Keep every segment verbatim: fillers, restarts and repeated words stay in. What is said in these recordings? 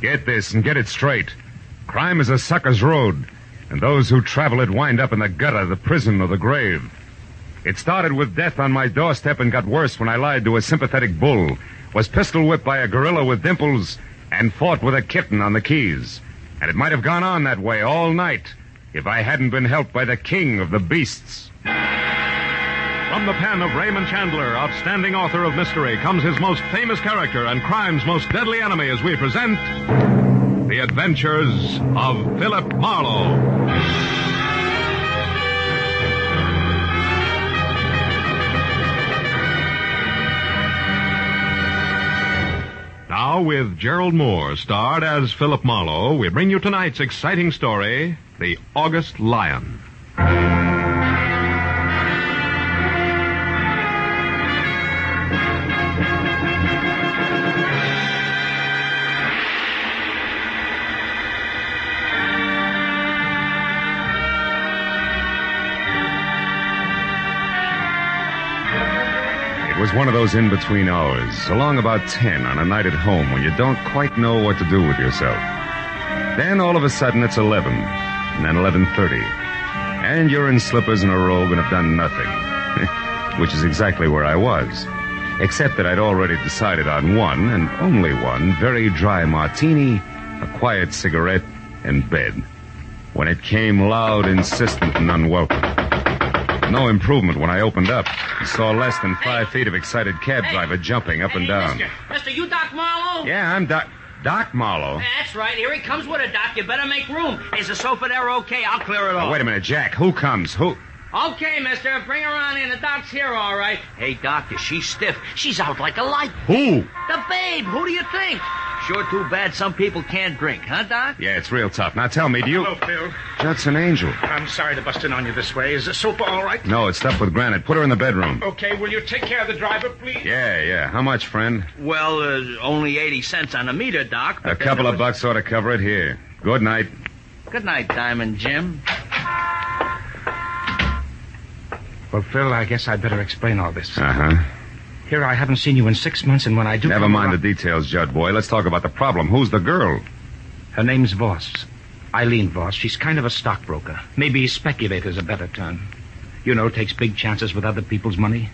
Get this and get it straight. Crime is a sucker's road, and those who travel it wind up in the gutter, the prison, or the grave. It started with death on my doorstep and got worse when I lied to a sympathetic bull, was pistol whipped by a gorilla with dimples, and fought with a kitten on the Keys. And it might have gone on that way all night if I hadn't been helped by the king of the beasts. From the pen of Raymond Chandler, outstanding author of mystery, comes his most famous character and crime's most deadly enemy as we present The Adventures of Philip Marlowe. Now, with Gerald Moore starred as Philip Marlowe, we bring you tonight's exciting story, The August Lion. It was one of those in-between hours, along about ten on a night at home when you don't quite know what to do with yourself. Then all of a sudden it's eleven, and then eleven thirty, and you're in slippers and a robe and have done nothing, which is exactly where I was, except that I'd already decided on one, and only one, very dry martini, a quiet cigarette, and bed, when it came loud, insistent, and unwelcome. No improvement when I opened up. I saw less than five feet of excited cab driver jumping up hey, and down. Mister, mister, you Doc Marlowe? Yeah, I'm Doc... Doc Marlowe. That's right. Here he comes with a Doc. You better make room. Is the sofa there okay? I'll clear it off. Oh, wait a minute, Jack. Who comes? Who... Okay, mister. Bring her on in. The Doc's here, all right. Hey, Doctor, she's stiff. She's out like a light. Who? The babe. Who do you think? Sure too bad some people can't drink, huh, Doc? Yeah, it's real tough. Now tell me, do you... Hello, Phil. That's an angel. I'm sorry to bust in on you this way. Is the sofa all right? No, it's stuffed with granite. Put her in the bedroom. Okay, will you take care of the driver, please? Yeah, yeah. How much, friend? Well, uh, only eighty cents on the meter, Doc. A couple of was... bucks ought to cover it. Here. Good night. Good night, Diamond Jim. Well, Phil, I guess I'd better explain all this. Uh-huh. Here I haven't seen you in six months, and when I do... Never mind the details, Judd boy. Let's talk about the problem. Who's the girl? Her name's Voss. Eileen Voss. She's kind of a stockbroker. Maybe speculator's a better term. You know, takes big chances with other people's money.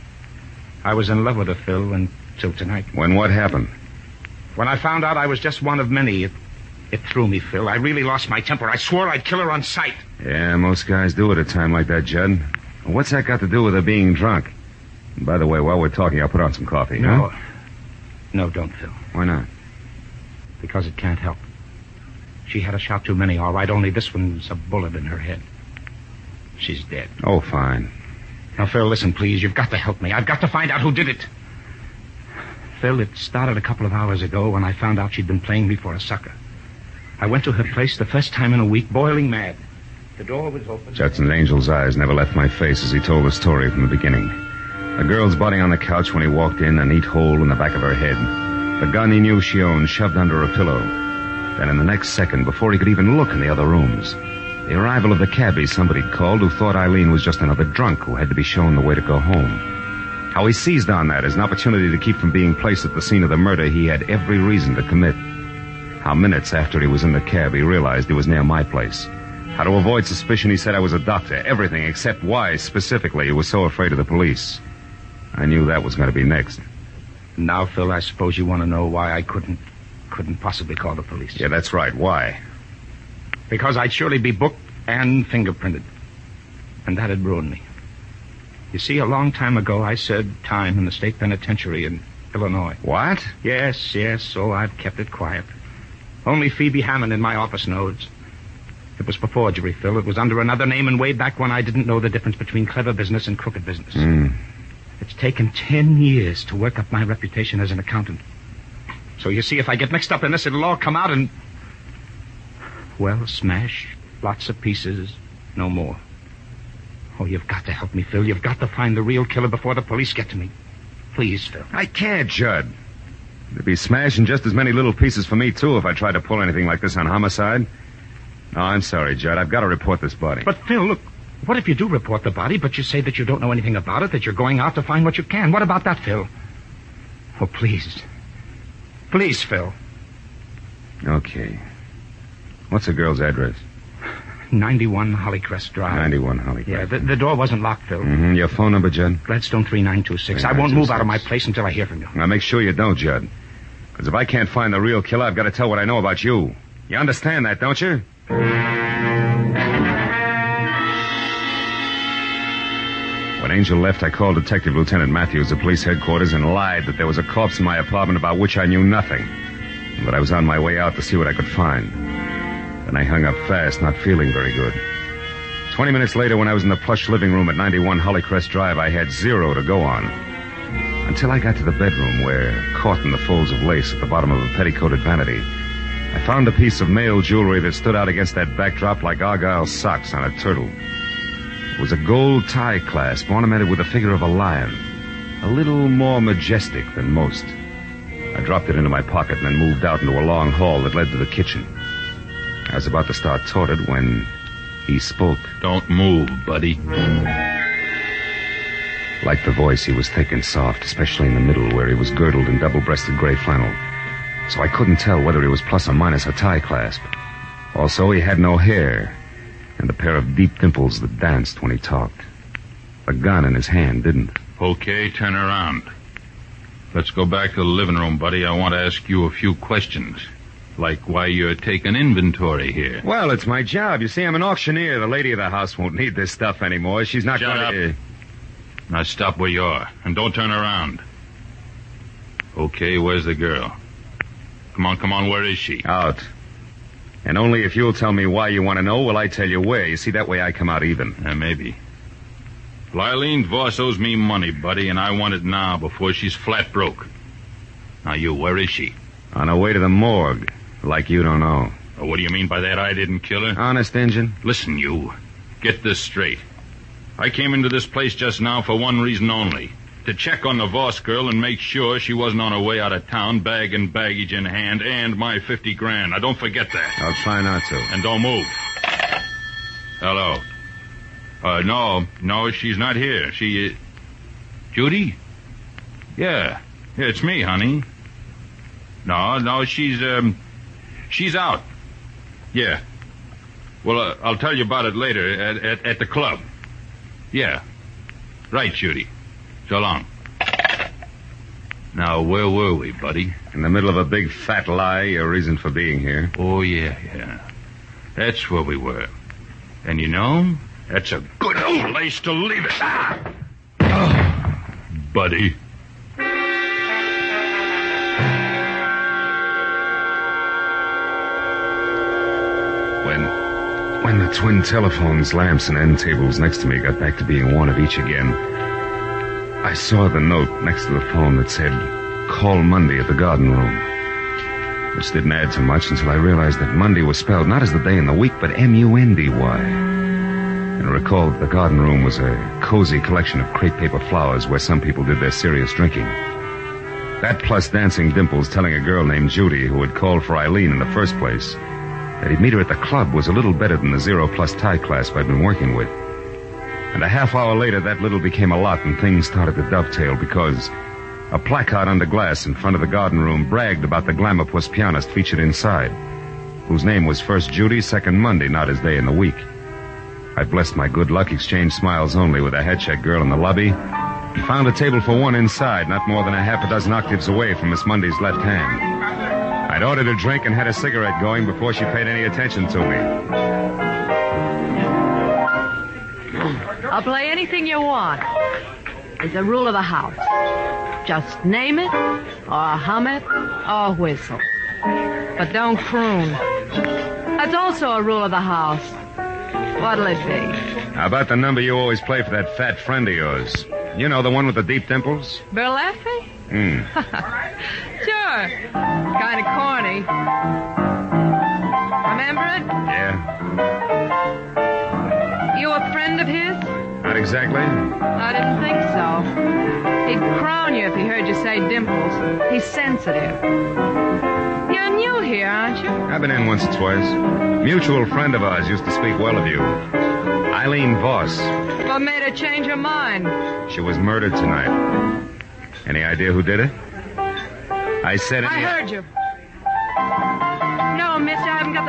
I was in love with her, Phil, until tonight. When what happened? When I found out I was just one of many, it, it threw me, Phil. I really lost my temper. I swore I'd kill her on sight. Yeah, most guys do at a time like that, Judd. What's that got to do with her being drunk? And by the way, while we're talking, I'll put on some coffee. No. Huh? No, don't, Phil. Why not? Because it can't help. She had a shot too many, all right, only this one's a bullet in her head. She's dead. Oh, fine. Now, Phil, listen, please. You've got to help me. I've got to find out who did it. Phil, it started a couple of hours ago when I found out she'd been playing me for a sucker. I went to her place the first time in a week, boiling mad. The door was open. Judson's angel's eyes never left my face as he told the story from the beginning. The girl's body on the couch when he walked in, a neat hole in the back of her head. The gun he knew she owned shoved under a pillow. Then in the next second, before he could even look in the other rooms, the arrival of the cabbie somebody called who thought Eileen was just another drunk who had to be shown the way to go home. How he seized on that as an opportunity to keep from being placed at the scene of the murder he had every reason to commit. How minutes after he was in the cab he realized he was near my place. How to avoid suspicion he said I was a doctor. Everything except why, specifically, he was so afraid of the police. I knew that was going to be next. Now, Phil, I suppose you want to know why I couldn't, couldn't possibly call the police. Yeah, that's right. Why? Because I'd surely be booked and fingerprinted. And that'd ruin me. You see, a long time ago, I served time in the state penitentiary in Illinois. What? Yes, yes, so I've kept it quiet. Only Phoebe Hammond in my office knows. It was for forgery, Phil. It was under another name and way back when I didn't know the difference between clever business and crooked business. Mm. It's taken ten years to work up my reputation as an accountant. So you see, if I get mixed up in this, it'll all come out and... Well, smash, lots of pieces, no more. Oh, you've got to help me, Phil. You've got to find the real killer before the police get to me. Please, Phil. I can't, Judd. There'd be smashing just as many little pieces for me, too, if I tried to pull anything like this on homicide. No, I'm sorry, Judd. I've got to report this body. But, Phil, look, what if you do report the body, but you say that you don't know anything about it, that you're going out to find what you can? What about that, Phil? Oh, please. Please, Phil. Okay. What's the girl's address? ninety-one Hollycrest Drive. ninety-one Hollycrest. Yeah, the, the door wasn't locked, Phil. Mm-hmm. Your phone number, Judd? Gladstone three nine two six. I won't move out of my place until I hear from you. Now, make sure you don't, Judd. Because if I can't find the real killer, I've got to tell what I know about you. You understand that, don't you? When Angel left, I called Detective Lieutenant Matthews at police headquarters and lied that there was a corpse in my apartment about which I knew nothing. But I was on my way out to see what I could find. Then I hung up fast, not feeling very good. Twenty minutes later, when I was in the plush living room at ninety-one Hollycrest Drive, I had zero to go on. Until I got to the bedroom where, caught in the folds of lace at the bottom of a petticoated vanity, I found a piece of male jewelry that stood out against that backdrop like Argyle socks on a turtle. It was a gold tie clasp ornamented with the figure of a lion, a little more majestic than most. I dropped it into my pocket and then moved out into a long hall that led to the kitchen. I was about to start toward it when he spoke. Don't move, buddy. Like the voice, he was thick and soft, especially in the middle where he was girdled in double-breasted gray flannel. So I couldn't tell whether he was plus or minus a tie clasp. Also, he had no hair and a pair of deep dimples that danced when he talked. The gun in his hand didn't. Okay, turn around. Let's go back to the living room, buddy. I want to ask you a few questions. Like why you're taking inventory here. Well, it's my job. You see, I'm an auctioneer. The lady of the house won't need this stuff anymore. She's not Shut going to... up. Now stop where you are, and don't turn around. Okay, where's the girl? Come on, come on, where is she? Out. And only if you'll tell me why you want to know will I tell you where. You see, that way I come out even. Uh, maybe. Eileen Voss owes me money, buddy, and I want it now before she's flat broke. Now you, where is she? On her way to the morgue. Like you don't know. Oh, what do you mean by that? I didn't kill her? Honest, Injun? Listen, you. Get this straight. I came into this place just now for one reason only. To check on the Voss girl and make sure she wasn't on her way out of town, bag and baggage in hand, and my fifty grand. Now, don't forget that. I'll try not to. And don't move. Hello. Uh, no, no, she's not here. She, uh, Judy? Yeah. Yeah, it's me, honey. No, no, she's, um, she's out. Yeah. Well, uh, I'll tell you about it later at, at, at the club. Yeah. Right, Judy. So long. Now, where were we, buddy? In the middle of a big fat lie, your reason for being here. Oh, yeah, yeah. That's where we were. And you know, that's a good place to leave it. Ah! Oh, buddy. When... When the twin telephones, lamps, and end tables next to me got back to being one of each again, I saw the note next to the phone that said, "Call Monday at the Garden Room," which didn't add too much until I realized that Monday was spelled not as the day in the week, but M U N D Y. And I recalled that the Garden Room was a cozy collection of crepe paper flowers where some people did their serious drinking. That plus Dancing Dimples telling a girl named Judy, who had called for Eileen in the first place, that he'd meet her at the club was a little better than the zero-plus tie clasp I'd been working with. And a half hour later, that little became a lot, and things started to dovetail because a placard under glass in front of the Garden Room bragged about the Glamourpuss pianist featured inside, whose name was first Judy, second Monday, not his day in the week. I blessed my good luck, exchanged smiles only with a head-check girl in the lobby, and found a table for one inside, not more than a half a dozen octaves away from Miss Monday's left hand. I'd ordered a drink and had a cigarette going before she paid any attention to me. I'll play anything you want. It's a rule of the house. Just name it, or hum it, or whistle. But don't croon. That's also a rule of the house. What'll it be? How about the number you always play for that fat friend of yours? You know, the one with the deep dimples? Bill Effie? Hmm. Sure. Kind of corny. Remember it? Yeah. You a friend of his? Not exactly. I didn't think so. He'd crown you if he heard you say Dimples. He's sensitive. You're new here, aren't you? I've been in once or twice. Mutual friend of ours used to speak well of you. Eileen Voss. What made her change her mind? She was murdered tonight. Any idea who did it? I said it. I heard you.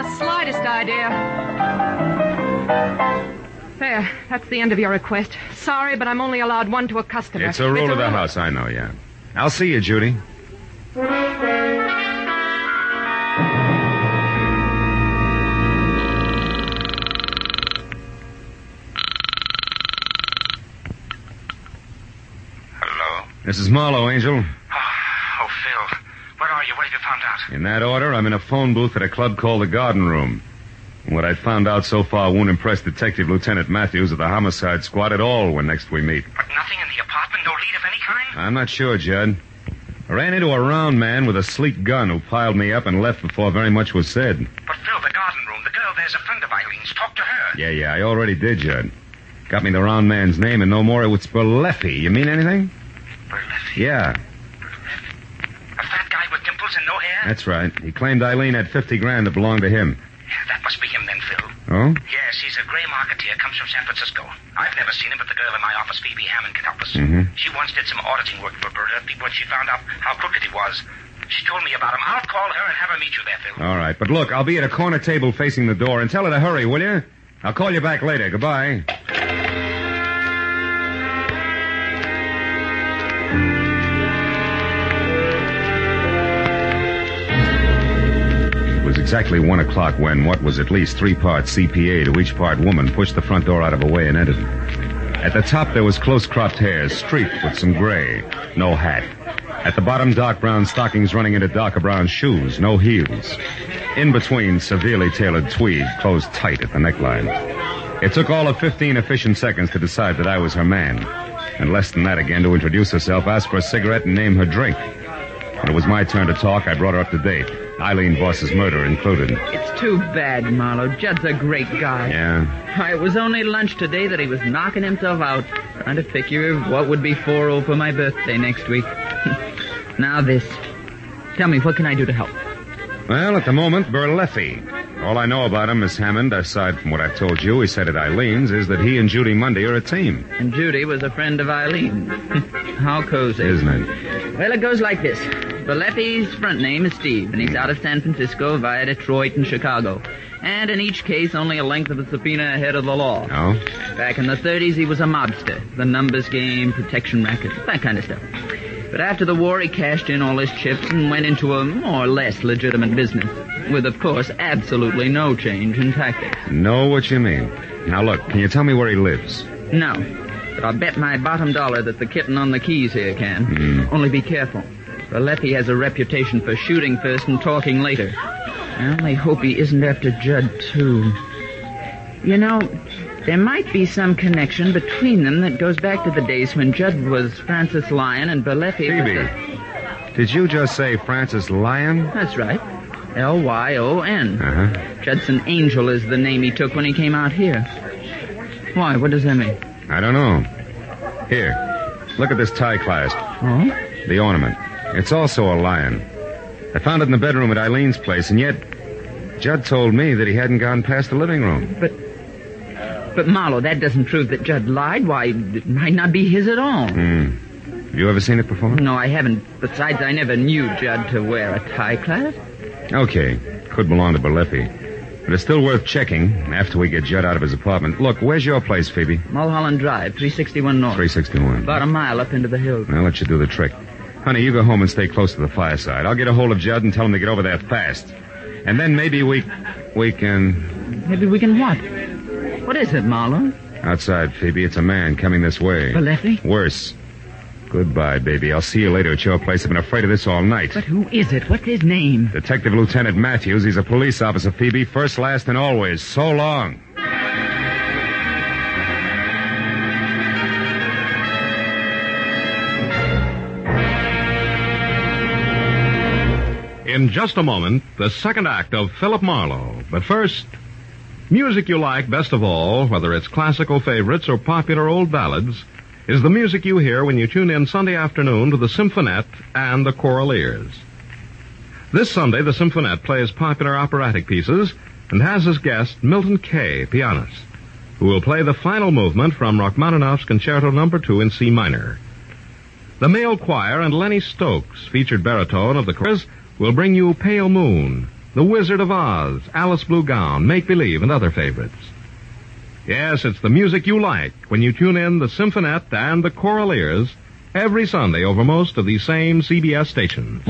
the slightest idea. There, that's the end of your request. Sorry, but I'm only allowed one to a customer. It's a rule it's of a the rule. house, I know, yeah. I'll see you, Judy. Hello? This is Marlowe, Angel. Oh, oh, Phil. Where are you? What have you found out? In that order, I'm in a phone booth at a club called the Garden Room. And what I found out so far won't impress Detective Lieutenant Matthews of the Homicide Squad at all when next we meet. But nothing in the apartment? No lead of any kind? I'm not sure, Judd. I ran into a round man with a sleek gun who piled me up and left before very much was said. But, Phil, the garden room, the girl there's a friend of Eileen's. Talk to her. Yeah, yeah, I already did, Judd. Got me the round man's name and no more. It's Berleffi. You mean anything? Berleffi? Yeah, A fat guy with dimples and no hair? that's right. He claimed Eileen had fifty grand that belonged to him. Yeah, that must be him then, Phil. Oh? Yes, he's a gray marketeer, comes from San Francisco. I've never seen him, but the girl in my office, Phoebe Hammond, can help us. Mm-hmm. She once did some auditing work for Berleffi when she found out how crooked he was. She told me about him. I'll call her and have her meet you there, Phil. All right, but look, I'll be at a corner table facing the door, and tell her to hurry, will you? I'll call you back later. Goodbye. It was exactly one o'clock when what was at least three parts C P A to each part woman pushed the front door out of her way and entered. At the top, there was close-cropped hair, streaked with some gray. No hat. At the bottom, dark brown stockings running into darker brown shoes. No heels. In between, severely tailored tweed, closed tight at the neckline. It took all of fifteen efficient seconds to decide that I was her man. And less than that again to introduce herself, ask for a cigarette, and name her drink. When it was my turn to talk, I brought her up to date. Eileen Voss's murder included. It's too bad, Marlowe. Judd's a great guy. Yeah? Why, it was only lunch today that he was knocking himself out, trying to figure what would be four oh for my birthday next week. Now this. Tell me, what can I do to help? Well, at the moment, Berleffi. All I know about him, Miss Hammond, aside from what I've told you, he said at Eileen's, is that he and Judy Mundy are a team. And Judy was a friend of Eileen. How cozy. Isn't it? Well, it goes like this. Berleffi's front name is Steve, and he's out of San Francisco via Detroit and Chicago. And in each case, only a length of a subpoena ahead of the law. Oh? Back in the thirties, he was a mobster. The numbers game, protection racket, that kind of stuff. But after the war, he cashed in all his chips and went into a more or less legitimate business. With, of course, absolutely no change in tactics. Know what you mean. Now, look, can you tell me where he lives? No. But I'll bet my bottom dollar that the kitten on the keys here can. Mm. Only be careful. Berleffi has a reputation for shooting first and talking later. I only hope he isn't after Judd, too. You know, there might be some connection between them that goes back to the days when Judd was Francis Lyon and Berleffi Phoebe, was a... did you just say Francis Lyon? That's right. L Y O N. Uh-huh. Judson Angel is the name he took when he came out here. Why, what does that mean? I don't know. Here, look at this tie clasp. Oh? The ornament. It's also a lion. I found it in the bedroom at Eileen's place, and yet Judd told me that he hadn't gone past the living room. But, but Marlowe, that doesn't prove that Judd lied. Why, it might not be his at all. Hmm. Have you ever seen it before? No, I haven't. Besides, I never knew Judd to wear a tie clasp. Okay. Could belong to Berleffi. But it's still worth checking after we get Judd out of his apartment. Look, where's your place, Phoebe? Mulholland Drive, three sixty-one North. three sixty-one. About a mile up into the hills. I'll let you do the trick. Honey, you go home and stay close to the fireside. I'll get a hold of Judd and tell him to get over there fast. And then maybe we... we can... Maybe we can what? What is it, Marlowe? Outside, Phoebe. It's a man coming this way. Berleffi? Worse. Goodbye, baby. I'll see you later at your place. I've been afraid of this all night. But who is it? What's his name? Detective Lieutenant Matthews. He's a police officer, Phoebe. First, last, and always. So long. In just a moment, the second act of Philip Marlowe. But first, music you like best of all, whether it's classical favorites or popular old ballads, is the music you hear when you tune in Sunday afternoon to the Symphonette and the Choral Ears. This Sunday, the Symphonette plays popular operatic pieces and has as guest Milton Kay, pianist, who will play the final movement from Rachmaninoff's Concerto Number Two in C minor. The male choir and Lenny Stokes, featured baritone of the chorus, will bring you Pale Moon, The Wizard of Oz, Alice Blue Gown, Make Believe, and other favorites. Yes, it's the music you like when you tune in the Symphonette and the Choral Ears every Sunday over most of these same C B S stations.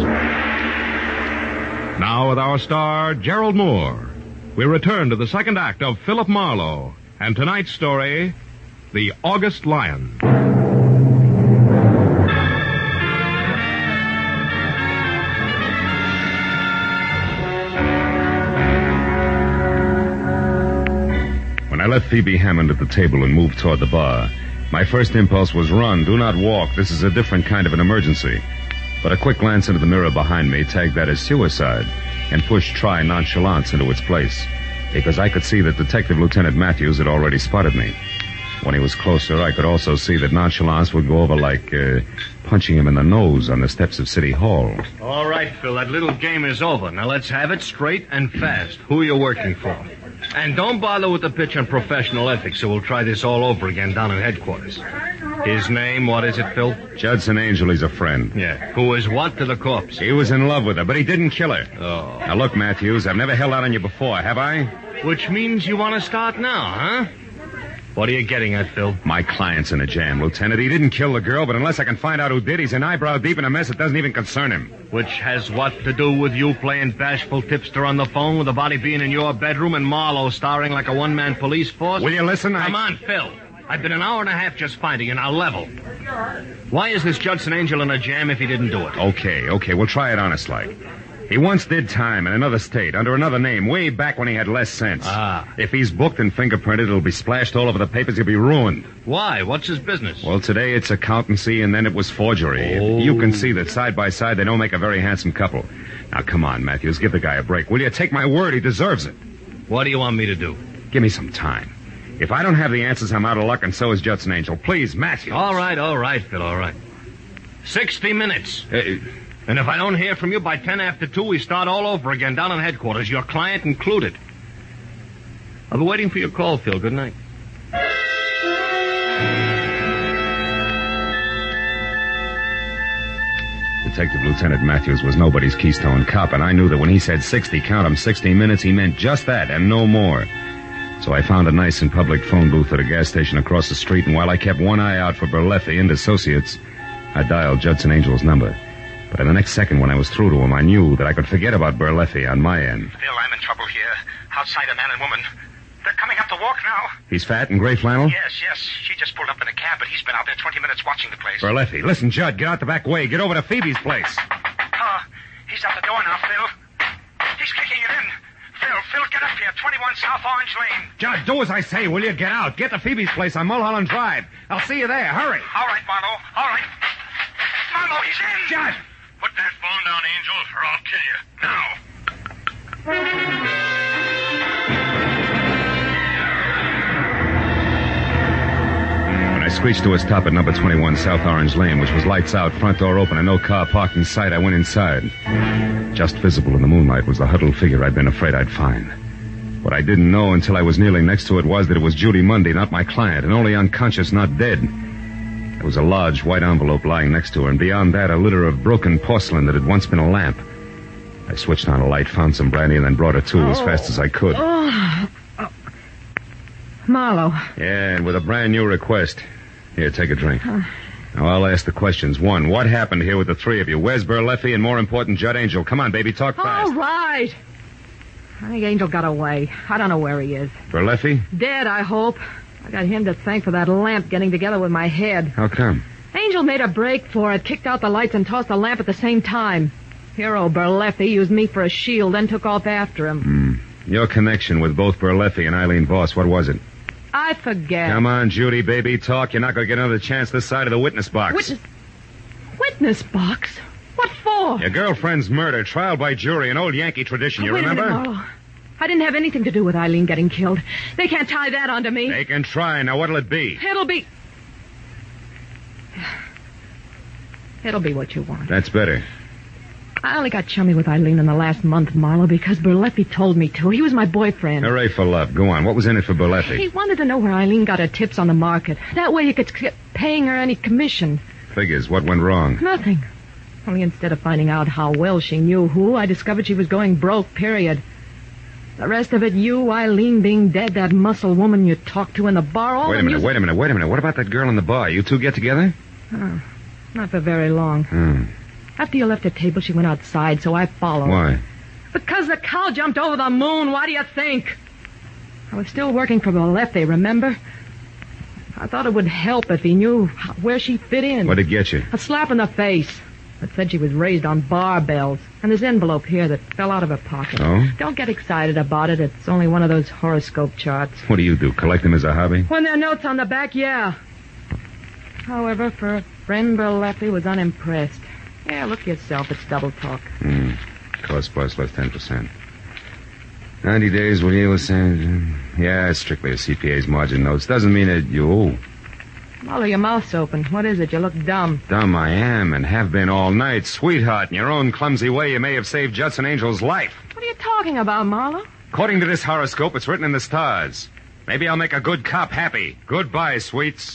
Now with our star, Gerald Moore, we return to the second act of Philip Marlowe and tonight's story, The August Lion. When I left Phoebe Hammond at the table and moved toward the bar, my first impulse was run, do not walk. This is a different kind of an emergency. But a quick glance into the mirror behind me tagged that as suicide and pushed try nonchalance into its place, because I could see that Detective Lieutenant Matthews had already spotted me. When he was closer, I could also see that nonchalance would go over like uh, punching him in the nose on the steps of City Hall. All right, Phil, that little game is over. Now let's have it straight and fast. Who are you working for? And don't bother with the pitch on professional ethics, so we'll try this all over again down in headquarters. His name, what is it, Phil? Judson Angel, he's a friend. Yeah. Who is what to the corpse? He was in love with her, but he didn't kill her. Oh. Now look, Matthews, I've never held out on you before, have I? Which means you want to start now, huh? What are you getting at, Phil? My client's in a jam, Lieutenant. He didn't kill the girl, but unless I can find out who did, he's an eyebrow deep in a mess that doesn't even concern him. Which has what to do with you playing bashful tipster on the phone with the body being in your bedroom and Marlowe starring like a one-man police force? Will you listen? Come I... on, Phil. I've been an hour and a half just finding you. Now level. Why is this Judson Angel in a jam if he didn't do it? Okay, okay, we'll try it honest-like. He once did time in another state, under another name, way back when he had less sense. Ah. If he's booked and fingerprinted, it'll be splashed all over the papers. He'll be ruined. Why? What's his business? Well, today it's accountancy, and then it was forgery. Oh. You can see that side by side they don't make a very handsome couple. Now, come on, Matthews, give the guy a break. Will you? Take my word, he deserves it. What do you want me to do? Give me some time. If I don't have the answers, I'm out of luck, and so is Judson Angel. Please, Matthews. All right, all right, Phil, all right. Sixty minutes. Uh, And if I don't hear from you by ten after two, we start all over again down in headquarters, your client included. I'll be waiting for your call, Phil. Good night. Detective Lieutenant Matthews was nobody's Keystone cop, and I knew that when he said sixty, count 'em, sixty minutes, he meant just that and no more. So I found a nice and public phone booth at a gas station across the street, and while I kept one eye out for Berleffi and Associates, I dialed Judson Angel's number. But in the next second, when I was through to him, I knew that I could forget about Berleffi on my end. Phil, I'm in trouble here. Outside a man and woman. They're coming up the walk now. He's fat and gray flannel? Yes, yes. She just pulled up in a cab, but he's been out there twenty minutes watching the place. Berleffi, listen, Judd, get out the back way. Get over to Phoebe's place. Uh, he's out the door now, Phil. He's kicking it in. Phil, Phil, get up here. twenty-one South Orange Lane. Judd, do as I say, will you? Get out. Get to Phoebe's place on Mulholland Drive. I'll see you there. Hurry. All right, Marlowe. All right. Marlowe, he's in. Judd! Put that phone down, Angel, or I'll kill you. Now. When I screeched to a stop at number twenty-one South Orange Lane, which was lights out, front door open, and no car parked in sight, I went inside. Just visible in the moonlight was the huddled figure I'd been afraid I'd find. What I didn't know until I was kneeling next to it was that it was Judy Mundy, not my client, and only unconscious, not dead. There was a large white envelope lying next to her, and beyond that, a litter of broken porcelain that had once been a lamp. I switched on a light, found some brandy, and then brought her to oh. as fast as I could. Oh. oh. Marlowe. Yeah, and with a brand new request. Here, take a drink. Uh. Now, I'll ask the questions. One, what happened here with the three of you? Where's Berleffi, and more important, Judd Angel? Come on, baby, talk fast. All right. I think Angel got away. I don't know where he is. Berleffi? Dead, I hope. I got him to thank for that lamp getting together with my head. How come? Angel made a break for it, kicked out the lights, and tossed the lamp at the same time. Hero Berleffi used me for a shield, then took off after him. Hmm. Your connection with both Berleffi and Eileen Voss, what was it? I forget. Come on, Judy, baby, talk. You're not going to get another chance this side of the witness box. Witness... Witness box? What for? Your girlfriend's murder, trial by jury, an old Yankee tradition, you oh, wait remember? A minute, Marlowe. I didn't have anything to do with Eileen getting killed. They can't tie that onto me. They can try. Now, what'll it be? It'll be... It'll be what you want. That's better. I only got chummy with Eileen in the last month, Marlowe, because Berleffi told me to. He was my boyfriend. Hooray for love. Go on. What was in it for Berleffi? He wanted to know where Eileen got her tips on the market. That way he could keep paying her any commission. Figures. What went wrong? Nothing. Only instead of finding out how well she knew who, I discovered she was going broke, period. The rest of it, you, Eileen being dead, that muscle woman you talked to in the bar, all Wait a the minute, music- wait a minute, wait a minute. What about that girl in the bar? You two get together? Oh, not for very long. Hmm. After you left the table, she went outside, so I followed. Why? Because the cow jumped over the moon. Why do you think? I was still working for Bellefi, remember? I thought it would help if he knew how- where she fit in. What'd it get you? A slap in the face. It said she was raised on barbells. And this envelope here that fell out of her pocket. Oh? Don't get excited about it. It's only one of those horoscope charts. What do you do, collect them as a hobby? When there are notes on the back, yeah. However, for a friend, Bellefi was unimpressed. Yeah, look yourself. It's double talk. Hmm. Cost plus less ten percent. Ninety days, what you were saying? Yeah, it's strictly a C P A's margin notes. Doesn't mean that you owe. Molly, your mouth's open. What is it? You look dumb. Dumb I am and have been all night. Sweetheart, in your own clumsy way, you may have saved Judson Angel's life. What are you talking about, Marlo? According to this horoscope, it's written in the stars. Maybe I'll make a good cop happy. Goodbye, sweets.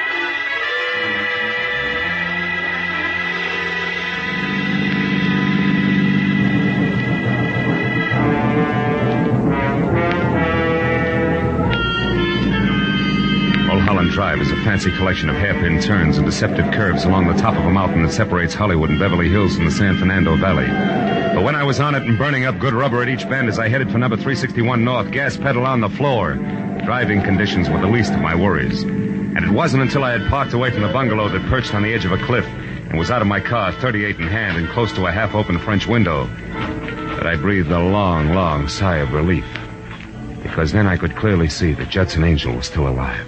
Mulholland Drive is a fancy collection of hairpin turns and deceptive curves along the top of a mountain that separates Hollywood and Beverly Hills from the San Fernando Valley. But when I was on it and burning up good rubber at each bend as I headed for number three sixty-one North, gas pedal on the floor, driving conditions were the least of my worries. And it wasn't until I had parked away from the bungalow that perched on the edge of a cliff and was out of my car, thirty-eight in hand and close to a half-open French window, that I breathed a long, long sigh of relief. Because then I could clearly see that Judson Angel was still alive.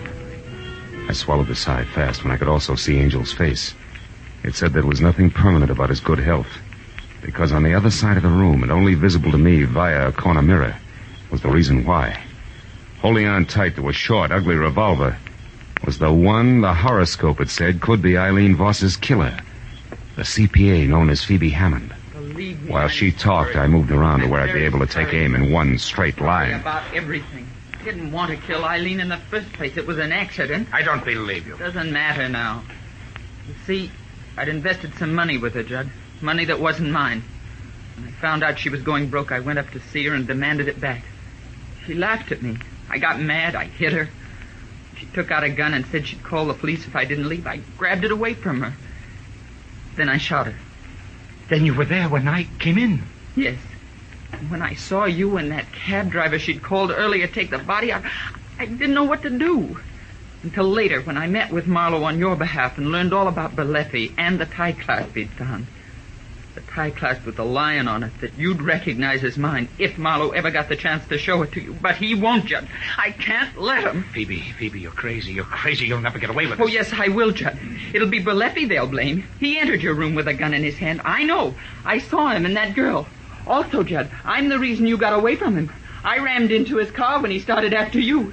I swallowed the sigh fast when I could also see Angel's face. It said there was nothing permanent about his good health, because on the other side of the room, and only visible to me via a corner mirror, was the reason why. Holding on tight to a short, ugly revolver was the one the horoscope had said could be Eileen Voss's killer, the C P A known as Phoebe Hammond. Believe me, While I'm she talked, sorry. I moved around to I'm where I'd be very able to take sorry. aim in one straight Sorry line. about everything. I didn't want to kill Eileen in the first place. It was an accident. I don't believe you. Doesn't matter now. You see, I'd invested some money with her, Judd. Money that wasn't mine. When I found out she was going broke, I went up to see her and demanded it back. She laughed at me. I got mad. I hit her. She took out a gun and said she'd call the police if I didn't leave. I grabbed it away from her. Then I shot her. Then you were there when I came in. Yes. And when I saw you and that cab driver she'd called earlier take the body, I, I didn't know what to do. Until later, when I met with Marlowe on your behalf and learned all about Bellefi and the tie clasp he'd found. The tie clasp with the lion on it that you'd recognize as mine if Marlowe ever got the chance to show it to you. But he won't, Judd. I can't let him. Phoebe, Phoebe, you're crazy. You're crazy. You'll never get away with Oh, this. yes, I will, Judd. It'll be Bellefi they'll blame. He entered your room with a gun in his hand. I know. I saw him and that girl. Also, Judd, I'm the reason you got away from him. I rammed into his car when he started after you.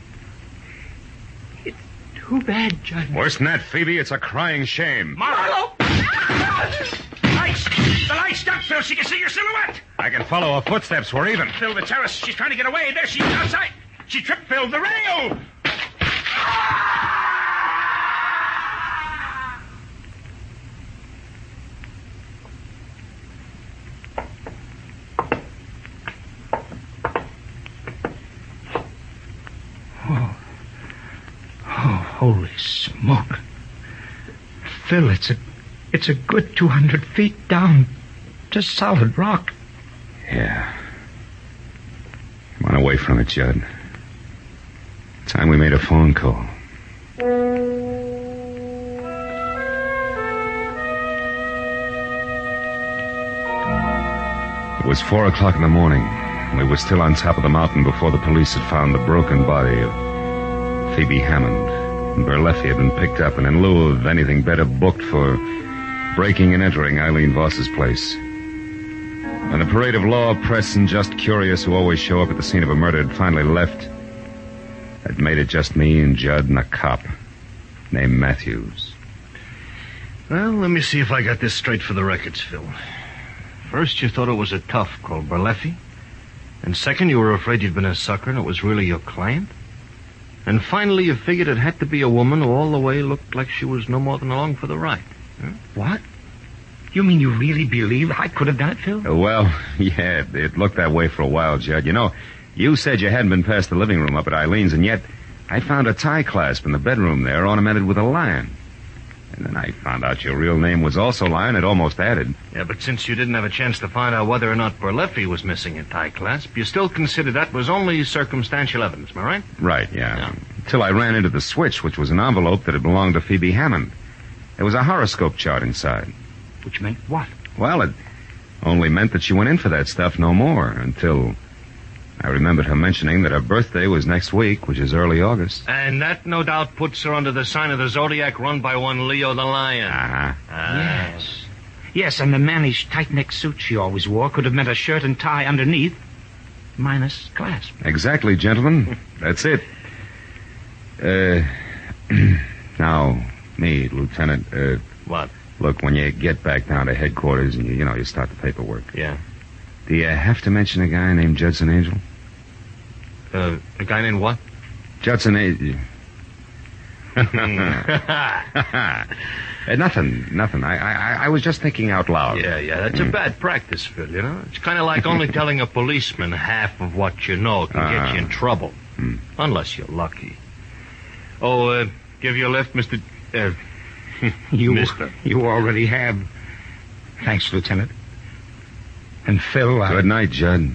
It's too bad, Judd. Worse than that, Phoebe, it's a crying shame. Marlowe! Lights! The lights stuck, Phil. She can see your silhouette. I can follow her footsteps. We're even. Phil, the terrace. She's trying to get away. There she is outside. She tripped, Phil. The rail! Oh. Oh, holy smoke. Phil, it's a it's a good two hundred feet down to solid rock. Yeah. Come on away from it, Judd. Time we made a phone call. It was four o'clock in the morning. We were still on top of the mountain before the police had found the broken body of Phoebe Hammond. And Bellefi had been picked up and in lieu of anything better booked for breaking and entering Eileen Voss's place. When the parade of law, press, and just curious who always show up at the scene of a murder had finally left, I'd made it just me and Judd and a cop named Matthews. Well, let me see if I got this straight for the records, Phil. First, you thought it was a tough called Bellefi. And second, you were afraid you'd been a sucker and it was really your client. And finally, you figured it had to be a woman who all the way looked like she was no more than along for the ride. Huh? What? You mean you really believe I could have done it, Phil? Uh, well, yeah, it, it looked that way for a while, Judd. You know, you said you hadn't been past the living room up at Eileen's, and yet I found a tie clasp in the bedroom there ornamented with a lion. And then I found out your real name was also Lion. It almost added. Yeah, but since you didn't have a chance to find out whether or not Berleffi was missing a tie clasp, you still consider that was only circumstantial evidence, am I right? Right, yeah. Yeah. Until I ran into the switch, which was an envelope that had belonged to Phoebe Hammond. There was a horoscope chart inside. Which meant what? Well, it only meant that she went in for that stuff no more until I remembered her mentioning that her birthday was next week, which is early August. And that no doubt puts her under the sign of the zodiac run by one Leo the Lion. Uh-huh. Ah. Yes. Yes, and the mannish tight-neck suit she always wore could have meant a shirt and tie underneath, minus clasp. Exactly, gentlemen. That's it. Uh, now, me, Lieutenant, uh... What? Look, when you get back down to headquarters and, you, you know, you start the paperwork. Yeah. Do you have to mention a guy named Judson Angel? Uh, a guy named what? Judson Angel. uh, nothing, nothing. I, I, I was just thinking out loud. Yeah, yeah, that's Mm. a bad practice, Phil, you know? It's kind of like only telling a policeman half of what you know can get you in trouble. Mm. Unless you're lucky. Oh, uh, give you a lift, Mister Uh, You, Mister. you already have. Thanks, Lieutenant. And Phil, I... Good night, Judd.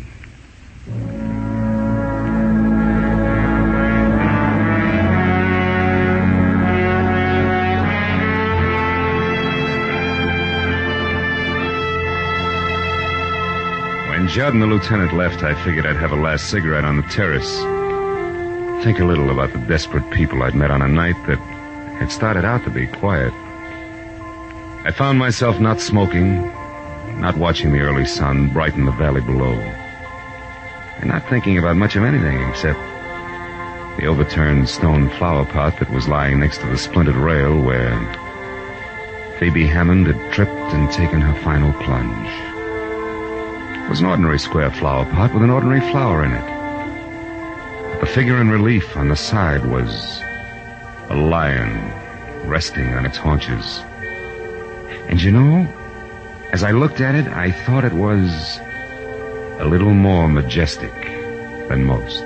When Judd and the lieutenant left, I figured I'd have a last cigarette on the terrace. Think a little about the desperate people I'd met on a night that had started out to be quiet. I found myself not smoking, not watching the early sun brighten the valley below, and not thinking about much of anything except the overturned stone flower pot that was lying next to the splintered rail where Phoebe Hammond had tripped and taken her final plunge. It was an ordinary square flower pot with an ordinary flower in it. But the figure in relief on the side was a lion resting on its haunches. And you know, as I looked at it, I thought it was a little more majestic than most.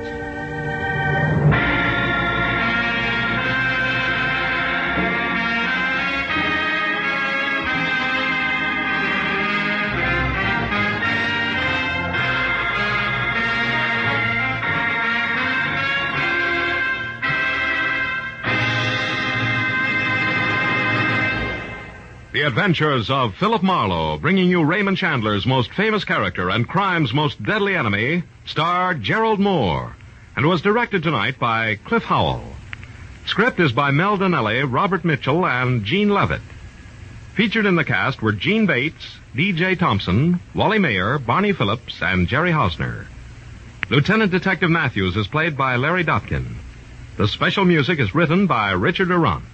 The Adventures of Philip Marlowe, bringing you Raymond Chandler's most famous character and crime's most deadly enemy, starred Gerald Moore, and was directed tonight by Cliff Howell. Script is by Mel Donnelly, Robert Mitchell, and Gene Levitt. Featured in the cast were Gene Bates, D J Thompson, Wally Mayer, Barney Phillips, and Jerry Hausner. Lieutenant Detective Matthews is played by Larry Dotkin. The special music is written by Richard Durant.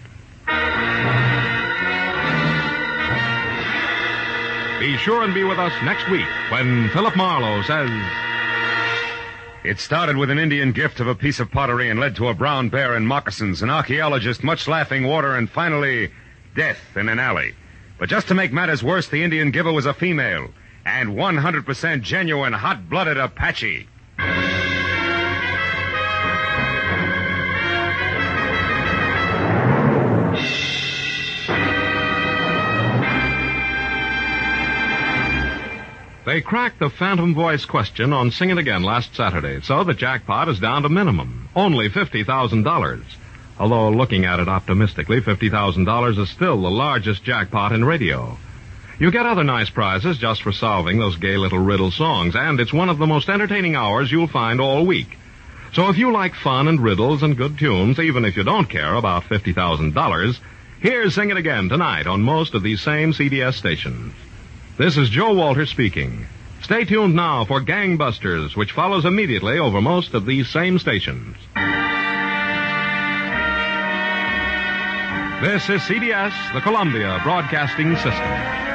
Be sure and be with us next week when Philip Marlowe says... It started with an Indian gift of a piece of pottery and led to a brown bear in moccasins, an archaeologist, much laughing water, and finally, death in an alley. But just to make matters worse, the Indian giver was a female, and one hundred percent genuine, hot-blooded Apache. They cracked the phantom voice question on Sing It Again last Saturday, so the jackpot is down to minimum, only fifty thousand dollars. Although, looking at it optimistically, fifty thousand dollars is still the largest jackpot in radio. You get other nice prizes just for solving those gay little riddle songs, and it's one of the most entertaining hours you'll find all week. So if you like fun and riddles and good tunes, even if you don't care about fifty thousand dollars, here's Sing It Again tonight on most of these same C B S stations. This is Joe Walter speaking. Stay tuned now for Gangbusters, which follows immediately over most of these same stations. This is C B S, the Columbia Broadcasting System.